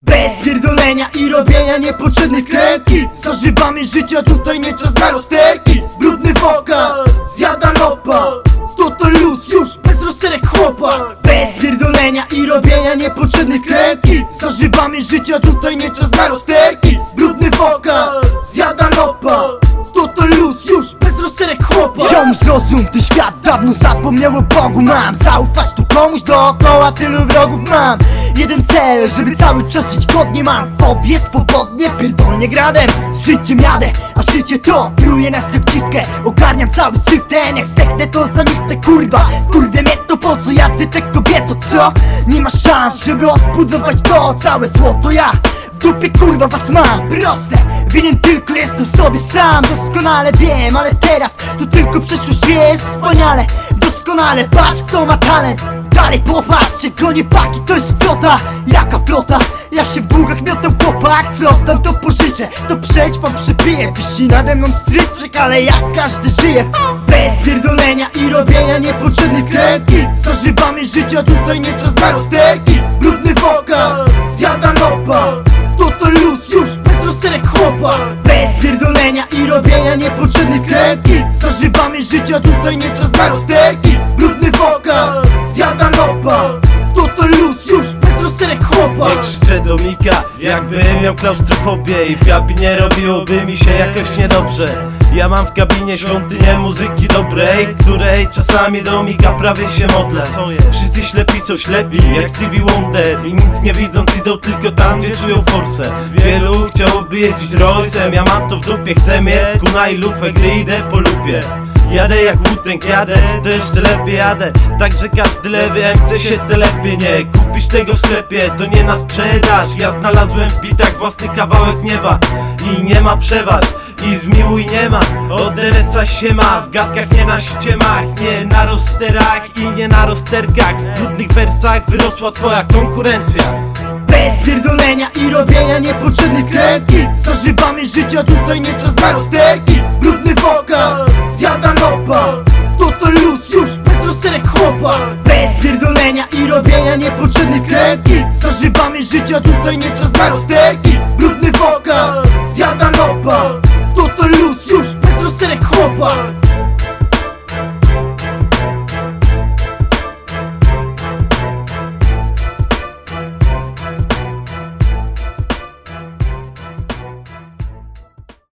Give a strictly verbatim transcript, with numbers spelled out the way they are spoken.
Bez pierdolenia i robienia niepotrzebnych krętki. Zażywamy życia, tutaj nie czas na rozterki. Brudny wokal, zjada lopa. To to luz, już bez rozterek chłopa. Bez pierdolenia i robienia niepotrzebnych krętki. Zażywamy życia, tutaj nie czas na rozterki. Brudny wokal, zjada lopa. To to luz, już bez rozterek chłopa. Ziom, zrozum, ten świat dawno zapomniał o Bogu. Mam zaufać tu komuś dookoła, tylu wrogów mam. Jeden cel, żeby cały czas żyć godnie. Mam fobię, swobodnie, pierdolnie gradem. Z życiem jadę, a życie to pluje na szybciwkę. Ogarniam cały syf ten, jak zdechnę to zamilknę, kurwa. Kurde mnie to po co jazdy te kobieto, co? Nie ma szans, żeby odbudować to całe złoto. Ja w dupie kurwa was mam, proste. Winien tylko jestem sobie sam, doskonale wiem. Ale teraz to tylko przeszłość, jest wspaniale. Doskonale, patrz kto ma talent. Dalej popatrz, jak gonię paki, to jest flota. Jaka flota? Ja się w długach miotam, chłopak. Co tam to pożyczę, to przejdź pan przepiję. Wisi nade mną stryczek, ale jak każdy żyje. Bez pierdolenia i robienia niepotrzebnych krętki. Zażywamy życia, tutaj nie czas na rozterki. Brudny wokal, zjada lopa. To to luz, już bez rozterek chłopa. Bez pierdolenia i robienia niepotrzebnych krętki. Zażywamy życia, tutaj nie czas na rozterki. Brudny wokal, zjada lopa. To to luz, już bez rozterek chłopa. Nie krzyczę do Mika, jakbym miał klaustrofobię. I w kabinie robiłoby mi się jakoś niedobrze. Ja mam w kabinie świątynię muzyki dobrej, w której czasami do Mika prawie się modlę. Wszyscy ślepi są ślepi, jak Stevie Wonder. I nic nie widząc idą tylko tam, gdzie czują forsę. Wielu chciałoby jeździć Royce'em, ja mam to w dupie. Chcę mieć skuna i lufę, gdy idę po lupie. Jadę jak Wu-Tang, jadę, to jeszcze lepiej jadę. Także każdy lewy M C się telepie. Nie kupisz tego w sklepie, to nie na sprzedaż. Ja znalazłem w bitach własny kawałek nieba. I nie ma przewad, i zmiłuj nie ma. Od R S A się ma, w gadkach nie na ściemach. Nie na rozsterach i nie na rozterkach. W brudnych wersach wyrosła twoja konkurencja. Bez pierdolenia i robienia niepotrzebnych krętki. Zażywamy życia, tutaj nie czas na rozterki. Brudny wokal, zjada lopa. To to luz, już bez rozterek chłopa. Bez pierdolenia i robienia niepotrzebnych krętki. Zażywamy życia, tutaj nie czas na rozterki. Brudny wokal, zjada lopa. To to luz, już bez rozterek chłopa.